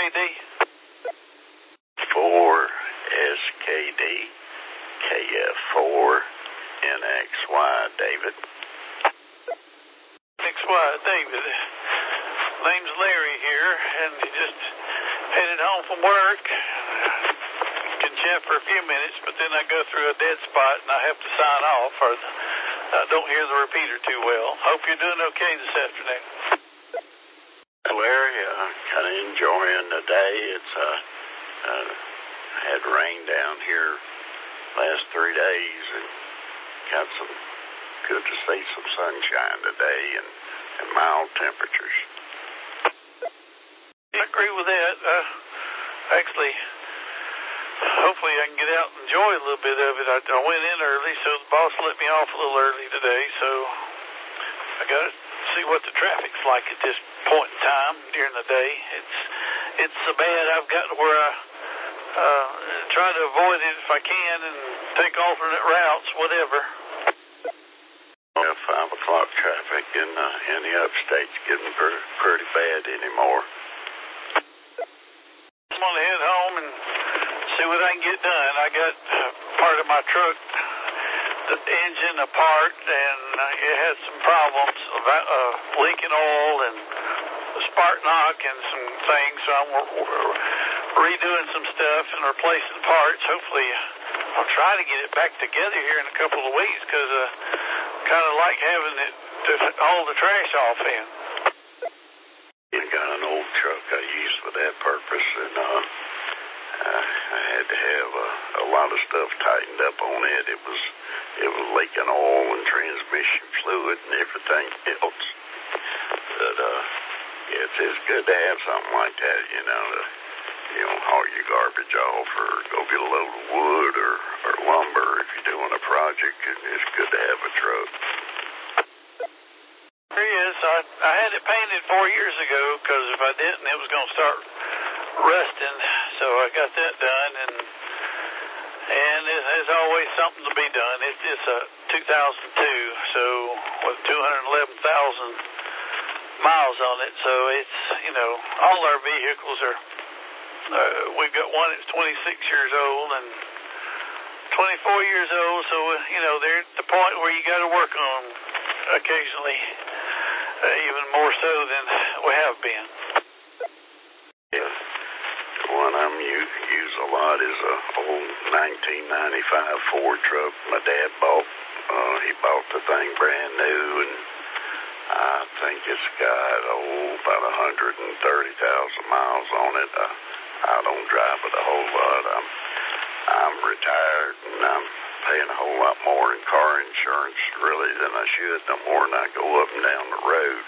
SKD? 4SKD, KF4, NXY, David. NXY, David. Name's Larry here, and just headed home from work. Can chat for a few minutes, but then I go through a dead spot and I have to sign off, or I don't hear the repeater too well. Hope you're doing okay this afternoon. Larry, kind of enjoying the day. It's had rain down here last 3 days, and got some good to see some sunshine today and mild temperatures. I agree with that. Actually, hopefully I can get out and enjoy a little bit of it. I went in early, so the boss let me off a little early today, so I got to see what the traffic's like at this point in time during the day. It's so bad I've gotten where I try to avoid it if I can and take alternate routes, whatever. Well, 5 o'clock traffic in the upstate's getting pretty bad anymore. I'm going to head home and see what I can get done. I got part of my truck, the engine apart, and it had some problems, leaking oil and a spark knock and some things, so I'm redoing some stuff and replacing parts. Hopefully I'll try to get it back together here in a couple of weeks, because I kind of like having it to haul the trash off in. I got an old truck I used for that purpose, and I had to have a lot of stuff tightened up on it. It was leaking oil and transmission fluid and everything else. But it's good to have something like that, to haul your garbage off, or go get a load of wood or lumber if you're doing a project. It's good to have a truck. There he is. I had it painted 4 years ago, because if I didn't, it was going to start rusting. So I got that done, and there's always something to be done. It's a 2002, so with 211,000 miles on it. So it's, all our vehicles are, we've got one that's 26 years old and 24 years old. So, they're at the point where you got to work on them occasionally, even more so than we have been. Yeah. One I'm use a lot is a old 1995 Ford truck my dad bought. He bought the thing brand new, and I think it's got about 130,000 miles on it. I don't drive it a whole lot. I'm retired, and I'm paying a whole lot more in car insurance really than I should, the more than I go up and down the road.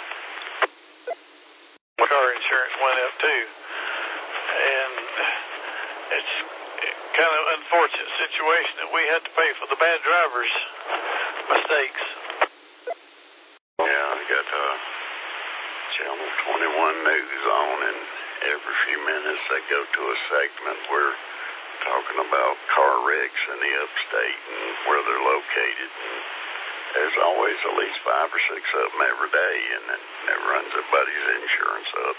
Car insurance went up too, and it's kind of an unfortunate situation that we had to pay for the bad drivers' mistakes. Yeah, I got Channel 21 news on, and every few minutes they go to a segment where talking about car wrecks in the upstate and where they're located. And there's always at least 5 or 6 of them every day, and it runs everybody's insurance up.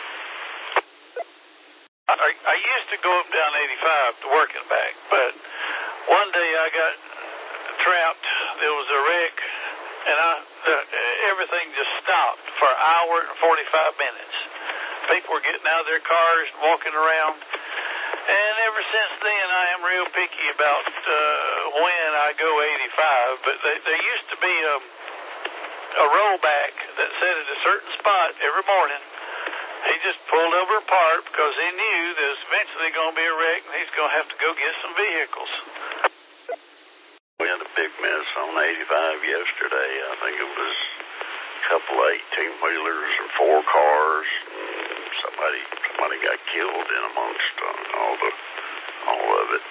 I used to go up and down 85 to work and back, but one day I got trapped. There was a wreck, and everything just stopped for an hour and 45 minutes. People were getting out of their cars and walking around. And ever since then, I am real picky about when I go 85. But there used to be a rollback that said at a certain spot every morning. He just pulled over and parked because he knew there's eventually going to be a wreck, and he's going to have to go get some vehicles. We had a big mess on 85 yesterday. I think it was a couple of 18-wheelers and 4 cars. And somebody got killed in amongst all of it.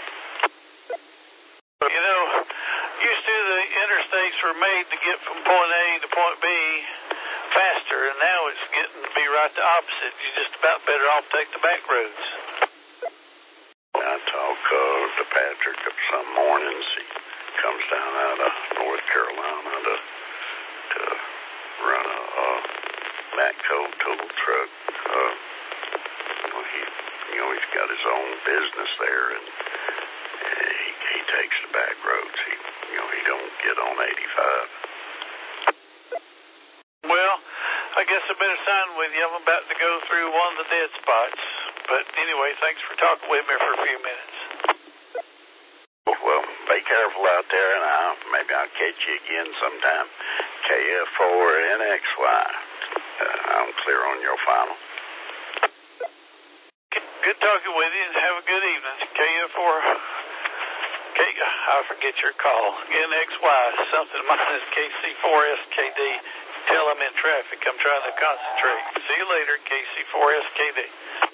Used to the interstates were made to get from point A to point B faster, and now it's getting to be right the opposite. You're just about better off to take the back roads. I talk to Patrick some mornings. He comes down out of North Carolina to run a Matco total truck own business there, and he takes the back roads. He don't get on 85. Well, I guess I better sign with you. I'm about to go through one of the dead spots. But anyway, thanks for talking with me for a few minutes. Well, be careful out there, and maybe I'll catch you again sometime. KF4NXY. I'm clear on your final. Good talking with you, and have a good evening. KF4. I forget your call. NXY, something minus KC4SKD. Tell I'm in traffic. I'm trying to concentrate. See you later, KC4SKD.